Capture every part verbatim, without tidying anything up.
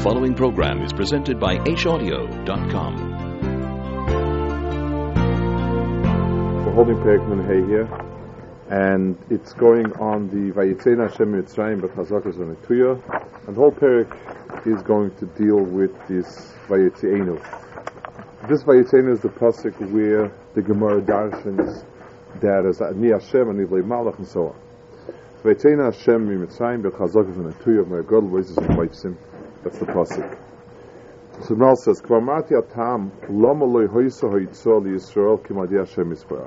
following program is presented by H audio dot com. We're holding Perek Nun Hey here, and it's going on the Vayitzena Hashem Mitzrayim B'Chazakas V'Netuya, and the whole Perek is going to deal with this Vayitzenu. This Vayitzenu is the pasuk where the Gemara darshans that is Ani Hashem, Ani V'lei Malach, and so on. Vayitzena Hashem Mitzrayim B'Chazakas V'Netuya V'Yagol V'Yizis V'Moitzim. That's the pasuk. So Ral says, "Kvarmati atam lama loy hoysa hoytzo liYisrael kimadi Hashem Yisparach."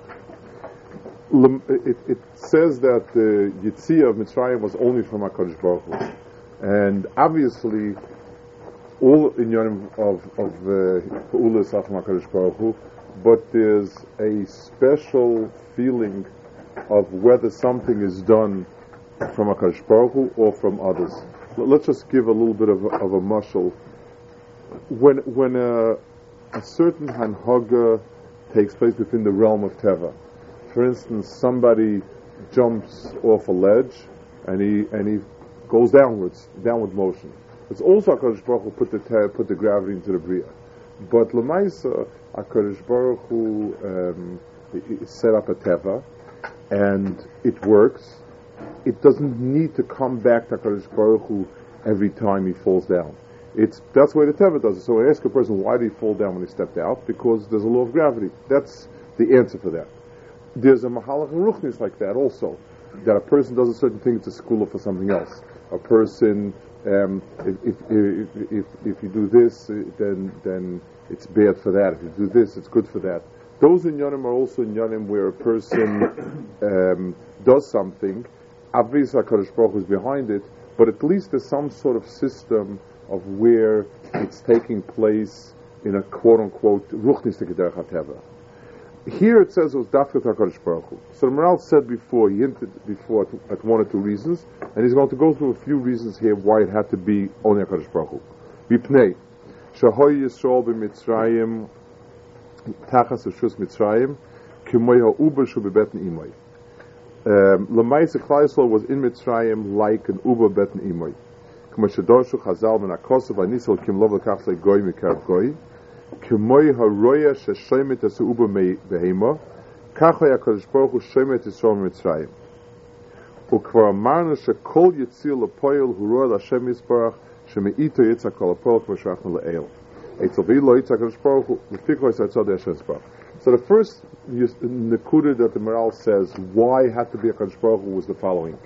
It it says that the Yitzia of Mitzrayim was only from HaKadosh Baruch Hu, and obviously all inyanim of of Pa'ulas are from HaKadosh Baruch Hu, but there's a special feeling of whether something is done from HaKadosh Baruch Hu or from others. Let's just give a little bit of a, of a mashal. When when a, a certain hanhaga takes place within the realm of teva, for instance, somebody jumps off a ledge and he and he goes downwards, downward motion. It's also HaKadosh Baruch Hu put the te- put the gravity into the bria, but l'maisa HaKadosh Baruch Hu um, set up a teva, and it works. It doesn't need to come back to HaKadosh Baruch Hu every time he falls down. It's that's the way the Teva does it. So I ask a person, why did he fall down when he stepped out? Because there's a law of gravity. That's the answer for that. There's a Mahalach and Ruchnis like that also, that a person does a certain thing, it's a school for something else. A person, um, if, if, if, if, if you do this, then then it's bad for that. If you do this, it's good for that. Those inyanim are also inyanim where a person um, does something. Obviously, HaKadosh Baruch Hu is behind it, but at least there's some sort of system of where it's taking place in a quote-unquote ruchnistik derech hateva. Here it says it was dafka HaKadosh Baruch Hu. So the Maral said before, he hinted before at one or two reasons, and he's going to go through a few reasons here why it had to be only HaKadosh Baruch Hu. Vipnei shahoy Yisrael b'Mitzrayim tachas reshus Mitzrayim k'moy ha'uber shu b'beten imoy. L'maisa Klal Yisrael was in Mitzrayim like an uber beten imoy. K'mashadorshu Chazal ben Akosav Anisol Kim Lov Lekach LeGoy Mikar Goy K'moy HaRoya Sheshomet Asu Uber Behema Kachoy HaKadosh Baruch Hu Shomet Yisrael Mitzrayim Ukvar Amarnu Shekol Yitzil Lepoyel Huroy L'Hashem Yisparach Shemeito Yitzak Kol HaPoyel K'mashachnu Le'el Eitzel V'ilo Yitzak HaKadosh Baruch Hu L'Fikro Yitzak Hashem Yisparach. So the first nekuda that the Maral says why it had to be a HaKadosh Baruch Hu was the following.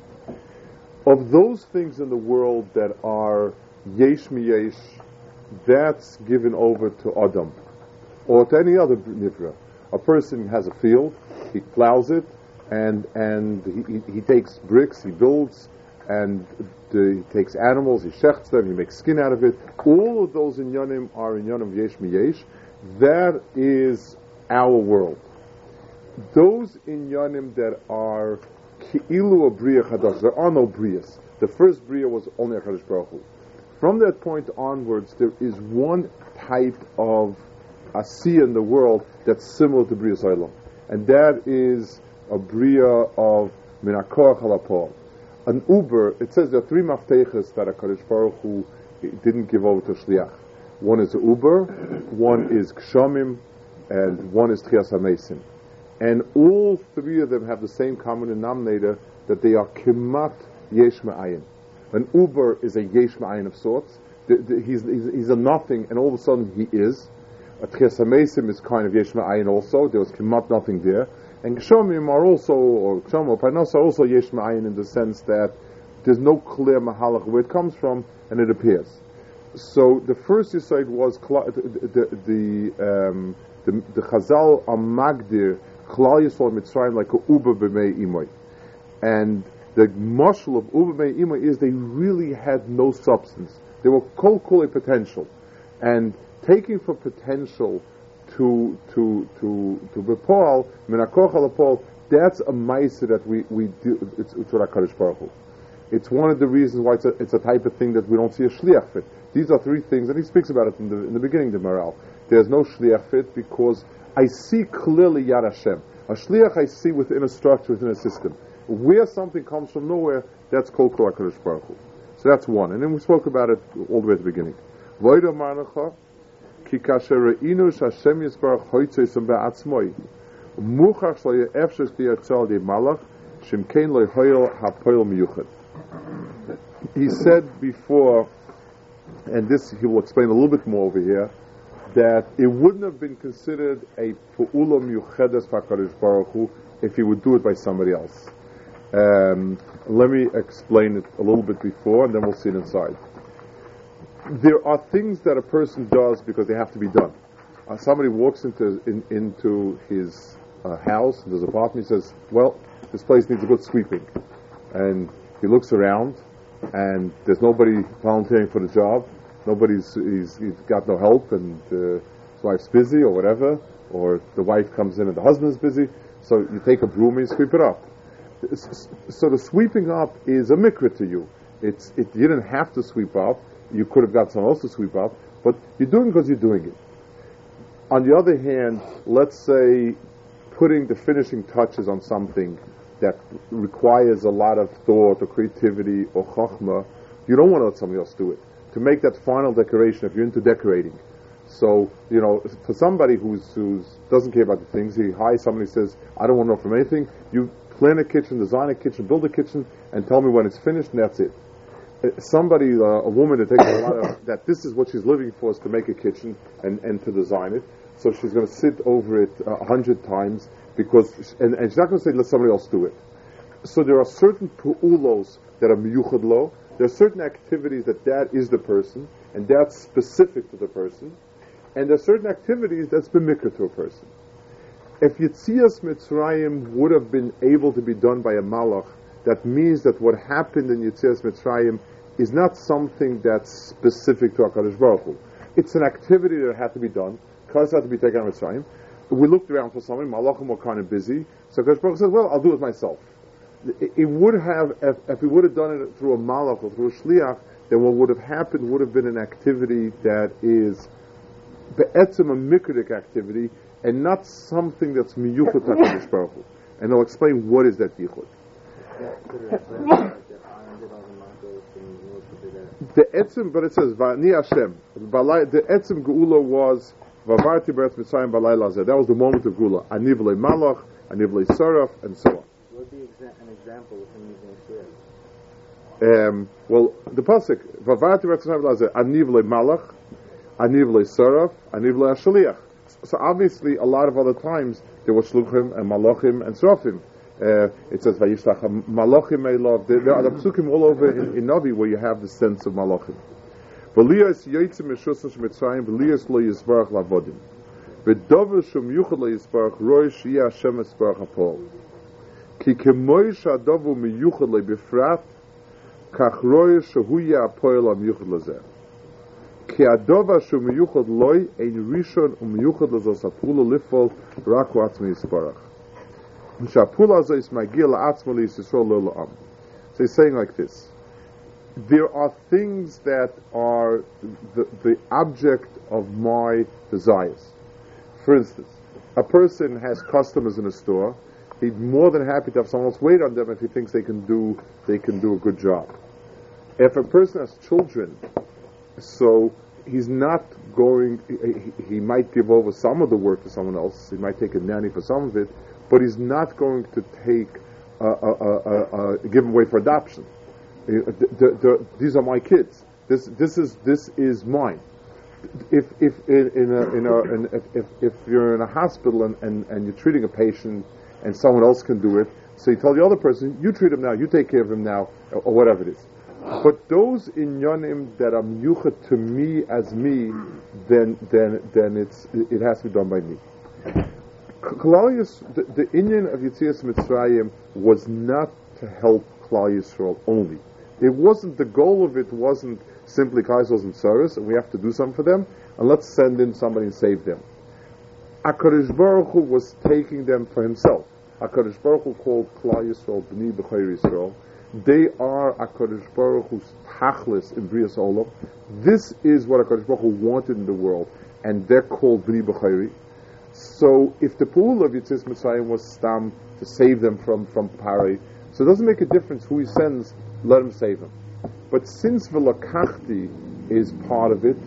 Of those things in the world that are yesh miyesh, that's given over to Adam or to any other nivra. A person has a field, he plows it, and and he, he takes bricks, he builds, and the, he takes animals, he shechts them, he makes skin out of it. All of those inyanim are inyanim yesh miyesh. That is our world. Those inyanim that are ki'ilu a bria chadash, there are no brias. The first bria was only a Kadosh Baruch Hu. From that point onwards, there is one type of asiyah in the world that's similar to bria Olam, and that is a bria of minakoach halapol. An uber, it says there are three mafteches that a Kadosh Baruch Hu didn't give over to shliach. One is a uber, one is kshamim, and one is Tchias HaMesim. And all three of them have the same common denominator, that they are Kemat Yesh Ma'ayin. An Uber is a Yesh Ma'ayin of sorts. The, the, he's, he's, he's a nothing, and all of a sudden he is. A Tchias HaMesim is kind of Yesh Ma'ayin also. There was Kemat nothing there. And Gshomim are also, or Gshom or Parnas are also Yesh Ma'ayin in the sense that there's no clear Mahalach where it comes from, and it appears. So the first insight was the, the, the um, The, the Chazal are magdir Klal Yisrael Mitzrayim like a uber b'mei imoy, and the mashal of uber b'mei imoy is they really had no substance. They were kol kol a potential, and taking for potential to to to to bepal minakoch alapol. That's a ma'aser that we we do. It's it's what HaKadosh Baruch Hu. It's one of the reasons why it's a, it's a type of thing that we don't see a shliach fit. These are three things, and he speaks about it in the in the beginning of the Maral. There's no shliach fit because I see clearly Yad Hashem. A shliach I see within a structure, within a system. Where something comes from nowhere, that's called Kol HaKadosh Baruch Hu. So that's one. And then we spoke about it all the way at the beginning. Voida Manacha, Ki Kasher Re'inu Shashem Yisbarach Hoitzeisam Be'atzmoi, Muchach Shlo Ye'efshes Liyatzal Di Malach, Shimkein Lo Hoyel HaPoyel Miyuchad. He said before, and this he will explain a little bit more over here, that it wouldn't have been considered a Pu'ula Miyuchedes Fakadosh Baruch Hu if he would do it by somebody else. Um, let me explain it a little bit before, and then we'll see it inside. There are things that a person does because they have to be done. Uh, somebody walks into in, into his uh, house, his apartment, he says, well, this place needs a good sweeping. And he looks around, and there's nobody volunteering for the job. Nobody's he's, he's got no help, and uh, his wife's busy or whatever, or the wife comes in and the husband's busy. So you take a broom and you sweep it up. So the sweeping up is a mikra to you. It's it, you didn't have to sweep up. You could have got someone else to sweep up, but you're doing it because you're doing it. On the other hand, let's say putting the finishing touches on something that requires a lot of thought or creativity or chachma, you don't want to let somebody else do it. To make that final decoration, if you're into decorating. So, you know, for somebody who's who's doesn't care about the things, he hires somebody who says, I don't want to know from anything, you plan a kitchen, design a kitchen, build a kitchen, and tell me when it's finished, and that's it. Somebody, uh, a woman that takes a lot of, that this is what she's living for, is to make a kitchen and, and to design it. So she's going to sit over it a hundred times, because, and, and she's not going to say, let somebody else do it. So there are certain pu'ulos that are miyuchad lo. There are certain activities that that is the person, and that's specific to the person. And there are certain activities that's b'mikra to a person. If Yetzias Mitzrayim would have been able to be done by a malach, that means that what happened in Yetzias Mitzrayim is not something that's specific to HaKadosh Baruch Hu. It's an activity that had to be done. Because had to be taken out of Mitzrayim. We looked around for somebody, malachim were kind of busy, so HaKadosh Baruch Hu said, well, I'll do it myself. It, it would have, if, if we would have done it through a malach or through a shliach, then what would have happened would have been an activity that is be'etzem a mikridik activity, and not something that's miyuchot HaKadosh Baruch Hu. And I'll explain what is that yichud. The etzem, but it says Va'ani Hashem. The etzem geula was Vavarti Beretz Mitzrayim Balai Lazeh. That was the moment of geula. Ani v'lei malach, ani v'lei saraf, and so on. What would be exa- an example of him using a shir? Um, well, the pasuk Vavarti Beretz Mitzrayim Balai Lazeh. Ani v'lei malach, ani v'lei saraf, ani v'lei shaliach. So obviously, a lot of other times there were shluchim and malachim and sarafim. Uh, it says Vayishlach malachim elov. There are the psukim all over in, in Navi where you have the sense of malachim. V'liyas yotzim meshusas mitzrayim v'liyas lo yisbarach lavodim v'dover shum yuchad lo yisbarach roi shiyah Hashem yisbarach hapol ki kemoi shadavu miyuchad lo bifrat kach roi shehu yah apoel am yuchad lezeh ki adova shum miyuchad loi ein rishon um miyuchad lezos apula lifol rak u'atzmi yisbarach Shapula zo is magil la'atzmo li yisrael lo la'am. So he's saying like this. There are things that are the, the object of my desires. For instance, a person has customers in a store. He's more than happy to have someone else wait on them if he thinks they can do they can do a good job. If a person has children, so he's not going. He, he might give over some of the work to someone else. He might take a nanny for some of it, but he's not going to take uh, uh, uh, uh, give them away for adoption. The, the, the, these are my kids. This this is this is mine. If if in, in a, in a in, if, if if you're in a hospital and, and, and you're treating a patient and someone else can do it, so you tell the other person, you treat him now, you take care of him now, or, or whatever it is. But those inyanim that are miyuchat to me as me, then then then it's it has to be done by me. Klal the, the inyan of Yetzias Mitzrayim was not to help Klal Yisrael only. It wasn't, the goal of it wasn't simply Klal Yisrael's in service and we have to do something for them and let's send in somebody and save them. HaKadosh Baruch Hu was taking them for himself. HaKadosh Baruch Hu called Klal Yisrael B'nai B'chayr Yisrael. They are HaKadosh Baruch Hu's tachlis in Brias Olam. This is what HaKadosh Baruch Hu wanted in the world, and they're called B'nai B'chayr. So if the pool of Yetzias Mitzrayim was stam to save them from, from Parai, so it doesn't make a difference who he sends, let him save him. But since V'lakachti is part of it,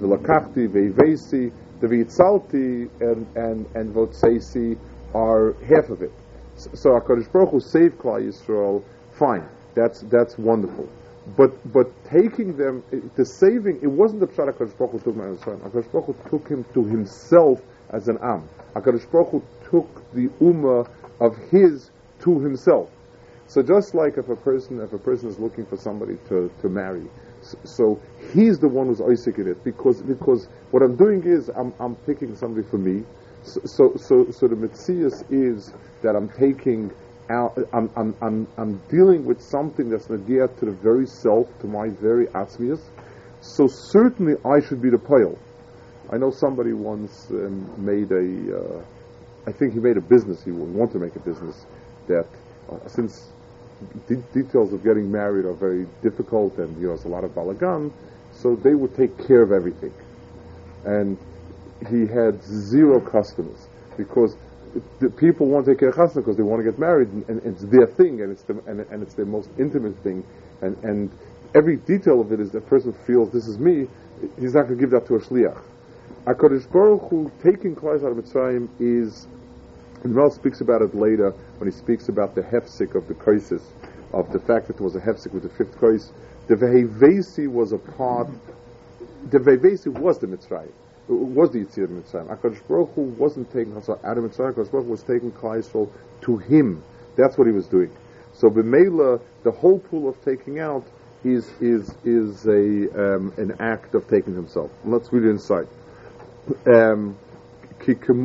V'lakachti, ve'ivesi, the v'itzalti, and, and, and v'otseisi are half of it. So, so HaKadosh Baruch Hu saved Klal Yisrael, fine, that's, that's wonderful. But but taking them, the saving, it wasn't the Pshat HaKadosh Baruch Hu took Ma'aseh Mitzrayim. HaKadosh Baruch Hu took him to himself as an Am. HaKadosh Baruch Hu took the Ummah of his to himself. So just like if a person if a person is looking for somebody to, to marry, so, so he's the one who's oisik in it, because because what I'm doing is I'm I'm picking somebody for me. So so so, so the Metzias is that I'm taking out, I'm I'm I'm I'm dealing with something that's nagia to the very self, to my very atzmius. So certainly I should be the poil. I know somebody once um, made a, uh, I think he made a business, he wanted to make a business, that uh, since de- details of getting married are very difficult and, you know, there's a lot of balagan, so they would take care of everything. And he had zero customers, because the people want to take care of chasna because they want to get married, and, and it's their thing, and it's the, and, and it's their most intimate thing, and, and every detail of it is the person feels, this is me, he's not going to give that to a shliach. HaKadosh Baruch Hu taking Klal Yisrael out of Mitzrayim is, and Ral speaks about it later when he speaks about the hefsek of the kaisis, of the fact that there was a hefsek with the fifth kais. The vehevesi was a part, the vehevesi was the Mitzrayim, was the Yitzir of Mitzrayim. HaKadosh Baruch Hu wasn't taking Klal Yisrael out of Mitzrayim, HaKadosh Baruch Hu was taking Klal Yisrael to him. That's what he was doing. So b'meila, the whole pool of taking out is is is a um, an act of taking himself. Let's read it inside. Um, anything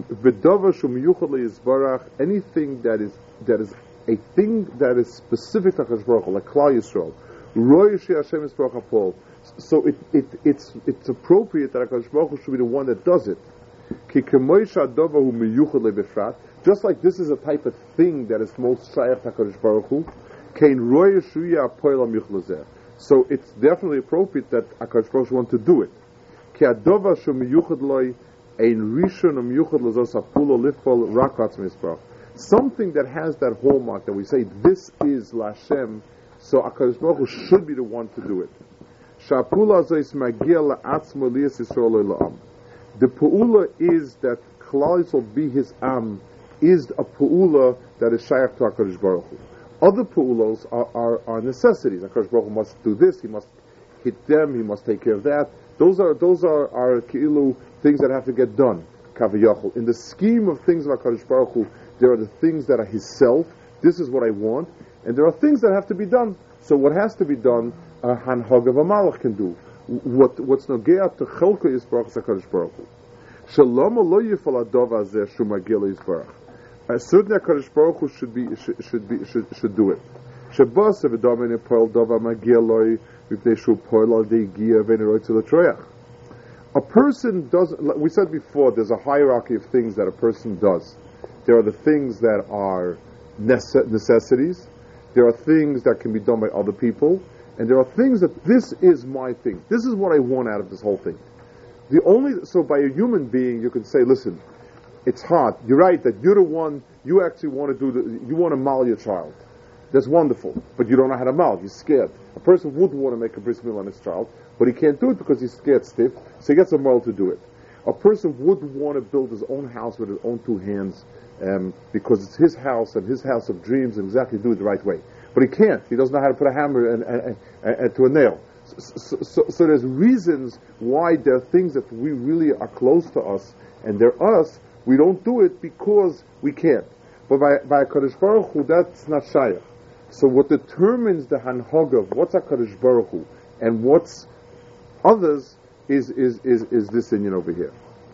that is that is a thing that is specific to HaKadosh Baruch Hu, like Klal Yisrael, so it, it it's it's appropriate that HaKadosh Baruch Hu should be the one that does it. Just like this is a type of thing that is most shayach to HaKadosh Baruch Hu, so it's definitely appropriate that HaKadosh Baruch Hu wants to do it. Something that has that hallmark that we say this is Lashem, so HaKadosh Baruch Hu should be the one to do it. The pu'ula is that Klal Yisrael be his am, is a pu'ula that is shaykh to HaKadosh Baruch Hu. Other pu'ulos are, are, are necessities. HaKadosh Baruch Hu must do this, he must hit them, he must take care of that. Those are those are, are ki'ilu, things that have to get done. Kaviyachol. In the scheme of things of HaKadosh Baruch Hu, there are the things that are his self, this is what I want, and there are things that have to be done. So what has to be done, a hanhag of a malach can do. What what's nogea to chelka yisbarach HaKadosh Baruch Hu. Shalom lo yifal adov hazeh shu magil yisbarach. Certainly HaKadosh Baruch Hu should be should, should be should, should do it. Shabbos v'domen yipol dova magil loy v'pnei shu poil al deigia v'neroy to the troyach. A person doesn't, we said before, there's a hierarchy of things that a person does. There are the things that are necessities, there are things that can be done by other people, and there are things that this is my thing. This is what I want out of this whole thing. The only, so by a human being, you can say, listen, it's hard. You're right that you're the one, you actually want to do the, you want to mal your child. That's wonderful, but you don't know how to mal, you're scared. A person would want to make a bris milah on his child, but he can't do it because he's scared stiff, so he gets a mal to do it. A person would want to build his own house with his own two hands, um, because it's his house and his house of dreams, and exactly do it the right way. But he can't. He doesn't know how to put a hammer and, and, and, and to a nail. So, so, so there's reasons why there are things that we really are close to us, and they're us. We don't do it because we can't. But by by HaKadosh Baruch Hu, that's not shayach. So what determines the hanhag of what's HaKadosh Baruch Hu and what's others is is is, is this Indian over here.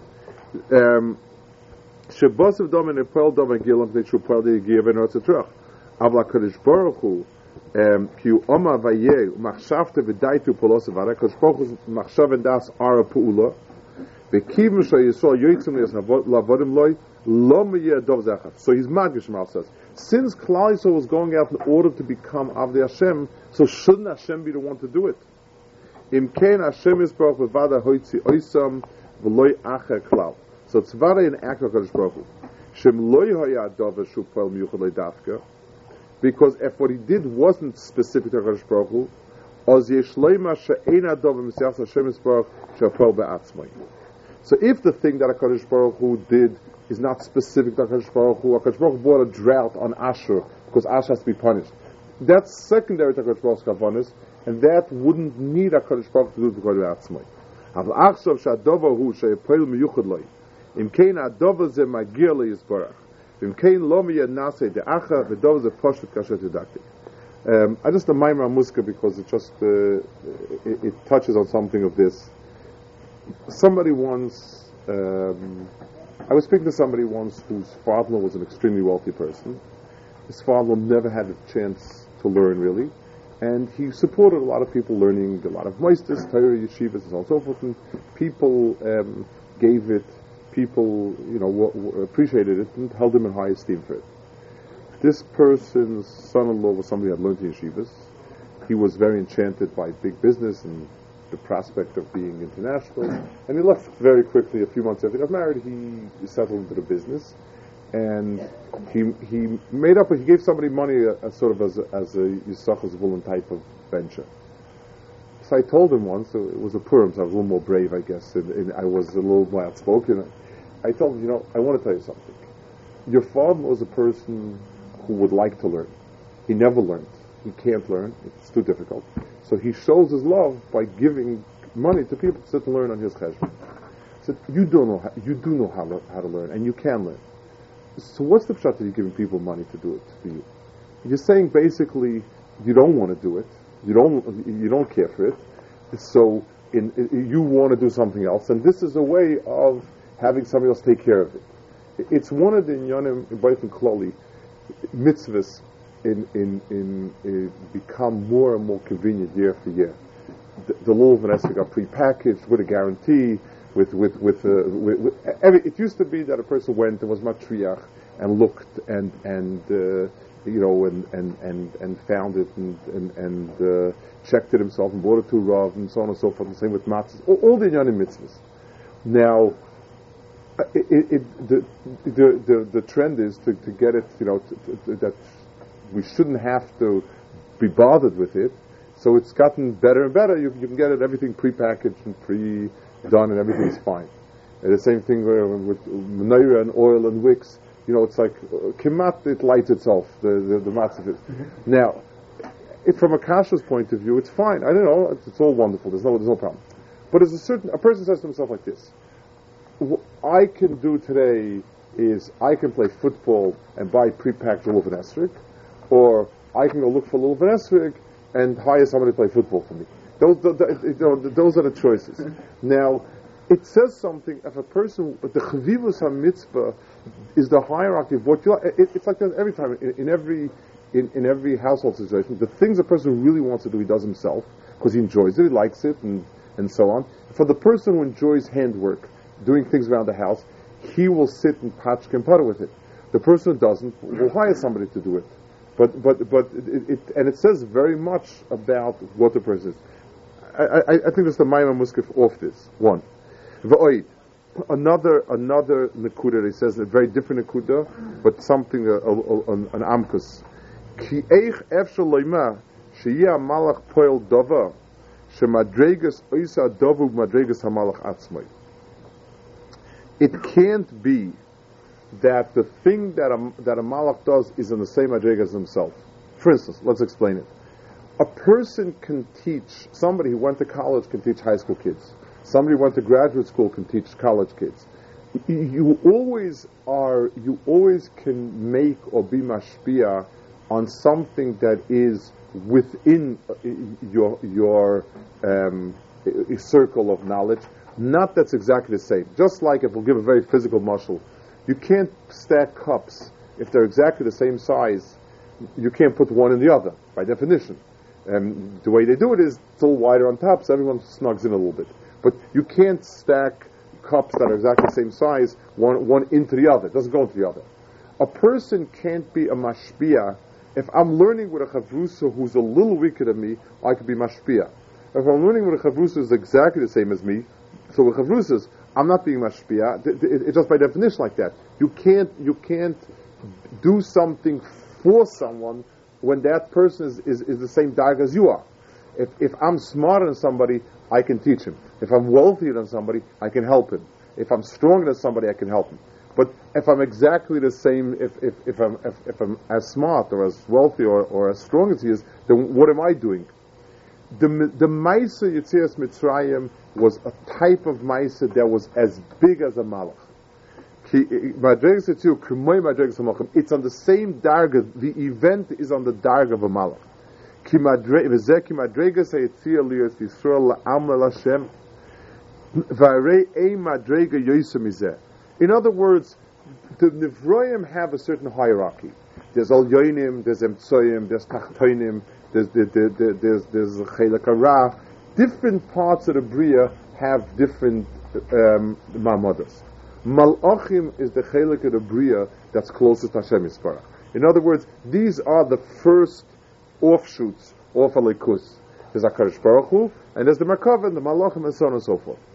Shabbos of Dom and Epel Dom and Gilam they should probably give an Otzatrach. Avla HaKadosh Baruch Hu ki Oma Vayeh Machshavte v'Daitu Polos Avara HaKadosh Baruch Hu's Machshav and Das are a Pu'ula v'Kiv Misha Yisrael Yoitzim Yas Lavodim Loi Lo Meyeh Dov Zachar. So he's Magish Mal says, since Klal Yisrael was going out in order to become Avdei Hashem, so shouldn't Hashem be the one to do it? Im Kein Hashem Yisbarach V'Vada Hoitzi Oisam V'Loi Acher Klal. So it's Vada in act of HaKadosh Baruch Hu. Shem Loi Hoya Dov Shu Poel Miyuchad Loi Dafka, because if what he did wasn't specific to HaKadosh Baruch Hu, Oz yesh loima she'ein adov b'mitzvahs Hashem Yisbarach she'apol be'atzmai. So if the thing that HaKadosh Baruch Hu did is not specific to HaKadosh Baruch Hu, HaKadosh Baruch Hu brought a drought on Ashur because Ashur has to be punished. That's secondary to HaKadosh Baruch Hu's kavanas, and that wouldn't need HaKadosh Baruch Hu to do it be'atzmai. Aval achshav she'adover hu she'apol miyuchad loi. Im kein adover ze magir le'Yisbarach. Im kein lo miyad nasei de'acha v'dover ze poshet kasher tidaktik. Um, I just a Maimar Muska because it just uh, it, it touches on something of this. Somebody once, um, I was speaking to somebody once whose father was an extremely wealthy person. His father never had a chance to learn really, and he supported a lot of people learning, a lot of meisters, Torah, yeshivas, and so on and so forth. And people um, gave it, people you know w- w- appreciated it and held him in high esteem for it. This person's son-in-law was somebody who had learned in yeshivas. He was very enchanted by big business and the prospect of being international, and he left very quickly. A few months after he got married, he settled into the business, and he he made up. He gave somebody money, a, a sort of as a, as a Yisachar Zvulun type of venture. So I told him once, so it was a Purim, so I was a little more brave, I guess, and, and I was a little more outspoken. I told him, you know, I want to tell you something. Your father was a person who would like to learn. He never learned. He can't learn. It's too difficult. So he shows his love by giving money to people to sit and learn on his cheshbon. So you don't know how, you do know how, how to learn, and you can learn. So what's the pshat that you're giving people money to do it for you? You're saying basically you don't want to do it. You don't you don't care for it. So in, in, you want to do something else, and this is a way of having somebody else take care of it. It's one of the inyanim in Beit Klali mitzvahs in, in, in, in become more and more convenient year after year. The, the law of Nesek are prepackaged with a guarantee, with with with, uh, with, with every, it used to be that a person went and was matriach and looked and and uh, you know and, and, and, and found it and and, and uh, checked it himself and brought it to Rav and so on and so forth. The same with matzahs, all, all the inyanim mitzvahs. Now. It, it, it, the, the the the trend is to, to get it, you know, to, to, that we shouldn't have to be bothered with it. So it's gotten better and better. You, you can get it everything prepackaged and pre-done, and everything's fine. And the same thing with menorah and oil and wicks. You know, it's like uh, kemat, it lights itself. The the, the matzah. Mm-hmm. Now, it, from a kashrus point of view, it's fine. I don't know. It's, it's all wonderful. There's no there's no problem. But there's a certain a person says to himself like this. What I can do today is I can play football and buy pre-packed Lulav and Esrik, or I can go look for Lulav and Esrik and hire somebody to play football for me. Those, the, the, you know, those are the choices. Now, it says something if a person, the Chavivus HaMitzvah is the hierarchy of what you like. It, it's like that every time, in, in every in, in every household situation. The things a person really wants to do, he does himself, because he enjoys it, he likes it, and, and so on. For the person who enjoys handwork, doing things around the house, he will sit and patch and putter with it. The person who doesn't will hire somebody to do it. But but but it, it and it says very much about what the person is. I, I, I think that's the Maimar Muskif off this one. V'oid, another another nekuda. He says a very different nekuda, but something uh, uh, uh, an amkus. Ki eich efshel loima sheyeh malach poel dava shemadregas oisa davu madregas hamalach atzmai. It can't be that the thing that a, that a malach does is in the same madrega as himself. For instance, let's explain it. A person can teach, somebody who went to college can teach high school kids. Somebody who went to graduate school can teach college kids. You always are, you always can make or be mashpia on something that is within your, your um, circle of knowledge. Not that's exactly the same. Just like if we'll give a very physical muscle, you can't stack cups if they're exactly the same size. You can't put one in the other by definition. And the way they do it is it's a little wider on top, so everyone snugs in a little bit. But you can't stack cups that are exactly the same size, one one into the other. It doesn't go into the other. A person can't be a mashpia. If I'm learning with a chavrusa who's a little weaker than me, I could be mashpia. If I'm learning with a chavrusa who's exactly the same as me, so with chavrusas, I'm not being mashpia. It's just by definition like that. You can't you can't do something for someone when that person is, is, is the same dag as you are. If if I'm smarter than somebody, I can teach him. If I'm wealthier than somebody, I can help him. If I'm stronger than somebody, I can help him. But if I'm exactly the same, if if, if I'm if, if I'm as smart or as wealthy or, or as strong as he is, then what am I doing? The the Maisa Yetzias Mitzrayim was a type of Maisa that was as big as a Malach. It's on the same darga. The event is on the darga of a Malach. In other words, the Nivroim have a certain hierarchy. There's Al Yoinim, there's Emtsoyim, there's Tachtoinim, there's there's there's there's Chelak Hara. Different parts of the Bria have different um, ma'amados. Malachim is the Chelak of the Bria that's closest to Hashem Yisparach. In other words, these are the first offshoots of Alikus. There's HaKadosh Baruch Hu, and there's the Merkava and the Malachim and so on and so forth.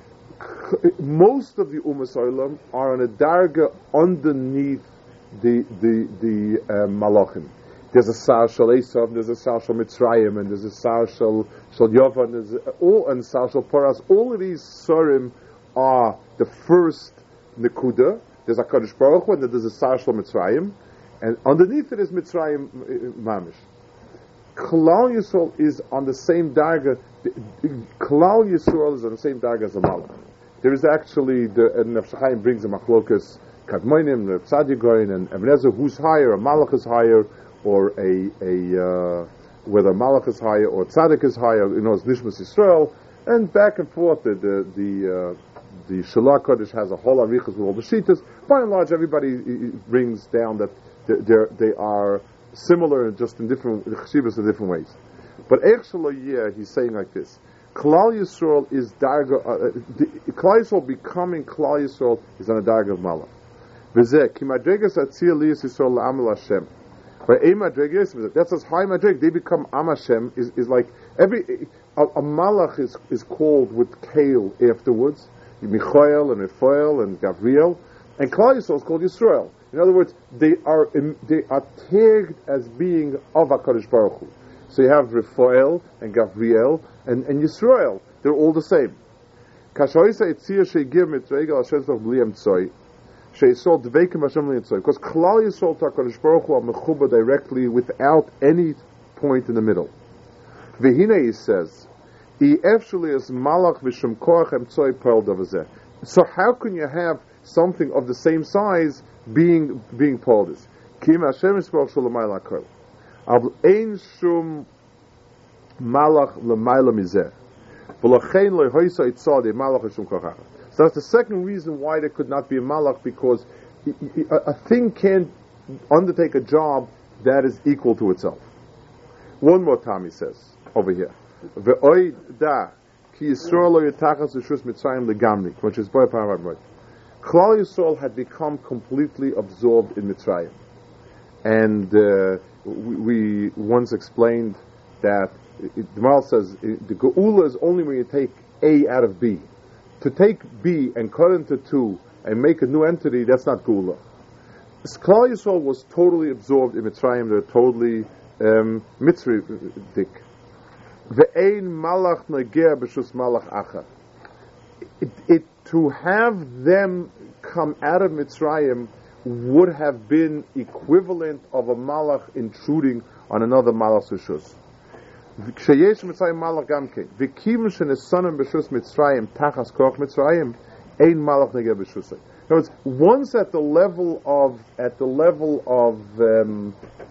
Most of the Umas Olam are on a darga underneath the the the uh, Malachim. There's a Sar Shal Esav, there's a Sar Shal Mitzrayim, and there's a Sar Shal Shal Yovan, there's a, all and Sar Shal Paras. All of these Sarim are the first Nekuda. There's a Kadosh Baruch Hu, and then there's a Sar Shal Mitzrayim, and underneath it is Mitzrayim Mamish. Klal Yisrael is on the same darga. Klal Yisrael is on the same darga as a Malach. There is actually the and Nefesh Chaim brings a machlokas Kadmonim, the Tzadik Goyin, and Ebenezer, who's higher, a Malach is higher, or a a uh, whether Malach is higher or Tzadik is higher. You know, it's Nishmas Yisrael, and back and forth. The the the, uh, the Shalach Kodesh has a whole arichas with all the shitas. By and large, everybody brings down that they they are similar, just in different cheshivas in different ways. But actually, yeah, he's saying like this: Klal Yisrael is darga. Uh, Klal Yisrael becoming Klal Yisrael is on a darga of Malach. V'zeh ki madregas atzir liyis Yisrael la'amal Hashem. But a madregas, that's as high madreg. They become Am Hashem. Is is like every a, a Malach is is called with Kale afterwards. Michael and Raphael and Gabriel, and Klal Yisrael is called Yisrael. In other words, they are they are tagged as being of HaKadosh Baruch Hu. So you have Raphael and Gabriel and, and Yisrael. They're all the same. Because Klal Yisrael to HaKadosh Baruch Hu are mechuba directly without any point in the middle. Vehine, he says, so how can you have something of the same size being being polis? Kim Hashem Yisparach Shulamayla Kol. Av ein shum malach lemayla mizeh. V'lachein lehoisa itzadi malach shum kochach. So that's the second reason why there could not be a malach, because a, a thing can't undertake a job that is equal to itself. One more time, he says over here. Ve'oy da ki Yisrael lo yitachas l'shus Mitzrayim legamri, which is boy parav. Klal Yisrael had become completely absorbed in Mitzrayim, and uh, we, we once explained that it, the Maral says it, the Geula is only when you take A out of B. To take B and cut into two and make a new entity, that's not Geula. Klal Yisrael was totally absorbed in Mitzrayim. They're totally um, Mitzrayim. Ve'ein malach negeh b'shus malach acha. It, it to have them come out of Mitzrayim would have been equivalent of a malach intruding on another malach's rishus. Ksheyesh Mitzrayim malach gamke. V'kim shenesanim b'shus Mitzrayim tachas koch Mitzrayim ein malach negeh b'shusay. In other words, once at the level of at the level of um,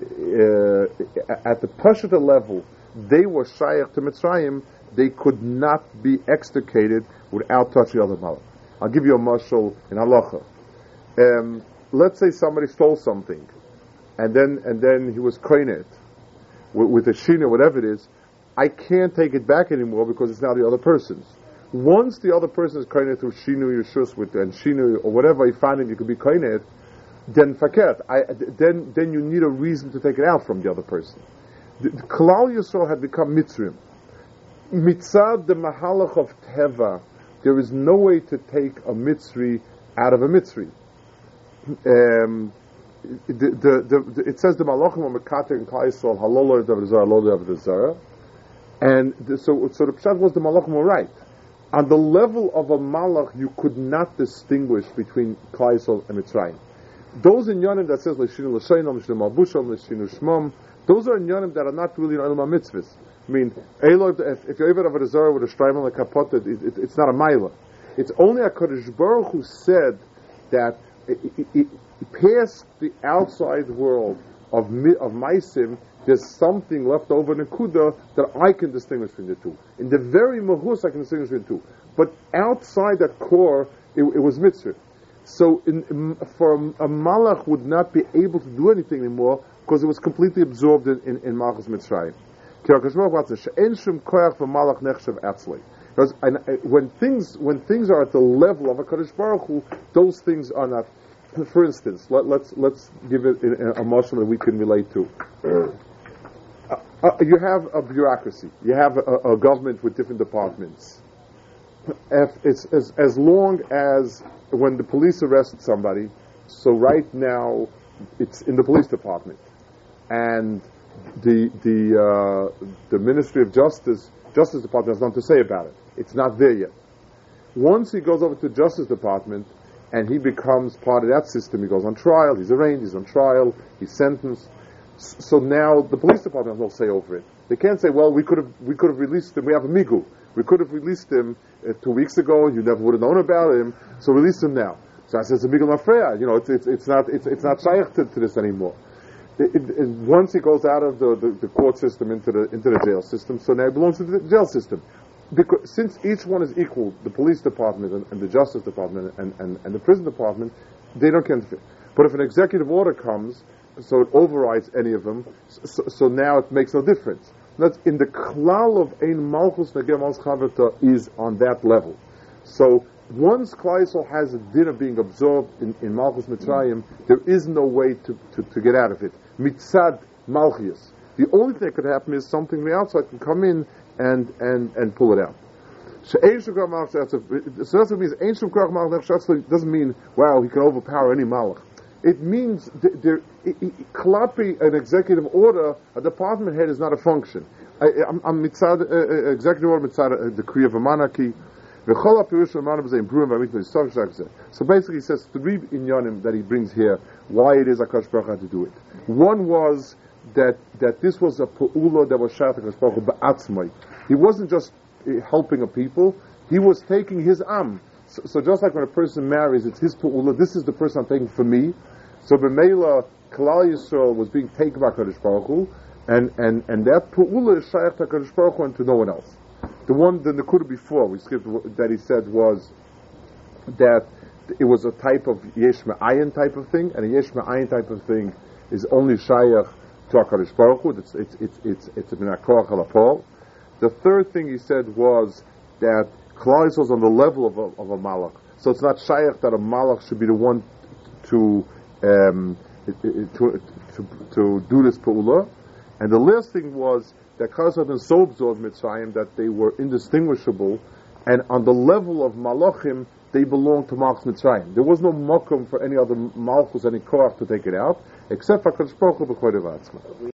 uh, at the Pashta level, they were shayach to Mitzrayim, they could not be extricated without touching other malach. I'll give you a mashal in halacha. Um, let's say somebody stole something, and then and then he was koinet with, with a shina, whatever it is. I can't take it back anymore because it's now the other person's. Once the other person is koinet through shinu yeshus with and shinu or whatever he found it, you could be koinet. Then faket. I then then you need a reason to take it out from the other person. The, the Klal Yisrael had become Mitzrim. Mitzad the Mahalach of Teva, there is no way to take a Mitzri out of a Mitzri. Um, the, the, the, the, it says the Malachim are Mekater and Klal Yisrael Halol Adav Zara, Halol Adav Zara, And the, so, so the pshat was the malachim were right. On the level of a malach, you could not distinguish between Klal Yisrael and Mitzrayim. Those in Yonim that says L'shinu L'sheinom, L'shinu Malbusham, L'shinu Shmom, those are in Yonim that are not really in Olam HaMitzvahs. I mean, if, if you're even over a Zara with a Shtraim on the kapot, it, it, it's not a Maila. It's only a Kodesh Baruch who said that it, it, it, past the outside world of of Maisim, there's something left over in the Kuda that I can distinguish between the two. In the very Mahus, I can distinguish between the two. But outside that core, it, it was Mitzvah. So in, in, for a, a Malach would not be able to do anything anymore because it was completely absorbed in, in, in Malchus Mitzrayim. Because when things when things are at the level of a Kadosh Baruch Hu, those things are not. For instance, let, let's let's give it a, a motion that we can relate to. Uh, uh, you have a bureaucracy. You have a, a government with different departments. If it's as, as long as when the police arrest somebody, so right now it's in the police department, and the the uh, the Ministry of Justice Justice Department has nothing to say about it. It's not there yet. Once he goes over to the Justice Department and he becomes part of that system, he goes on trial, he's arraigned, he's on trial, he's sentenced. So now the police department has no say over it. They can't say, well, we could have we could have released him. We have a migu. We could have released him uh, two weeks ago. You never would have known about him. So release him now. So I said, it's a migu mafreya. You know, it's it's it's not it's it's not shaykh to, to this anymore. It, it, it, once he goes out of the, the, the court system into the into the jail system, so now he belongs to the jail system. Because since each one is equal, the police department and, and the justice department and, and, and the prison department, they don't interfere. But if an executive order comes, so it overrides any of them, so, so now it makes no difference. That's in the klal of ein malchus negem malchus chaverta is on that level. So once Klal Yisrael has a din of being absorbed in, in malchus Mitzrayim, there is no way to, to, to get out of it. Mitzad malchius. The only thing that could happen is something from the outside can come in and and, and pull it out. So that's what means. Ancient doesn't mean, wow, he can overpower any malach. It means there, klapi an executive order, a department head is not a function. I, I'm, I'm mitzad, uh, executive order mitzad a decree of a monarchy. So basically, he says three inyanim that he brings here. Why it is HaKadosh Baruch Hu had to do it. One was that that this was a pu'ula that was shayach HaKadosh Baruch Hu ba'atzmai. He wasn't just helping a people; he was taking his am. So, so just like when a person marries, it's his pu'ula. This is the person I'm taking for me. So b'meila Klal Yisrael was being taken by HaKadosh Baruch Hu, and and and that pu'ula is shayach HaKadosh Baruch Hu and to no one else. The one, the Nakuda before, we skipped, that he said was that it was a type of Yesh Me'ayin type of thing, and a Yesh Me'ayin type of thing is only Shayach to HaKadosh Baruch Hu. It's, it's, it's, it's, it's a Minakor Halapol. The third thing he said was that Klal Yisrael is on the level of a, of a Malach. So it's not Shayach that a Malach should be the one to, um, to, to, to do this Pa'ula. And the last thing was that Klal Yisrael had been so absorbed Mitzrayim that they were indistinguishable, and on the level of Malachim, they belonged to Malchus Mitzrayim. There was no makom for any other Malchus, any Korach to take it out, except for HaKadosh Baruch Hu b'Chodev Atzma.